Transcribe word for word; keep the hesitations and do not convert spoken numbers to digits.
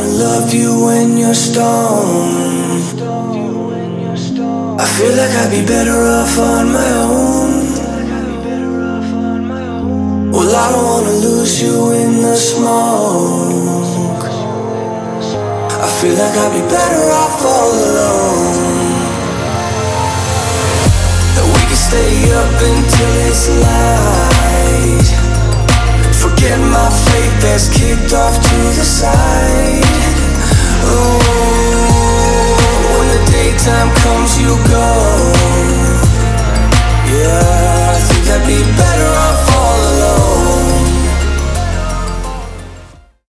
wanna love you when you're stoned. I feel like I'd be better off on my own. Well, I don't wanna lose you in the smoke. I feel like I'd be better off all alone. That we can stay up until it's light. Forget my fate that's kicked off to the side. Oh,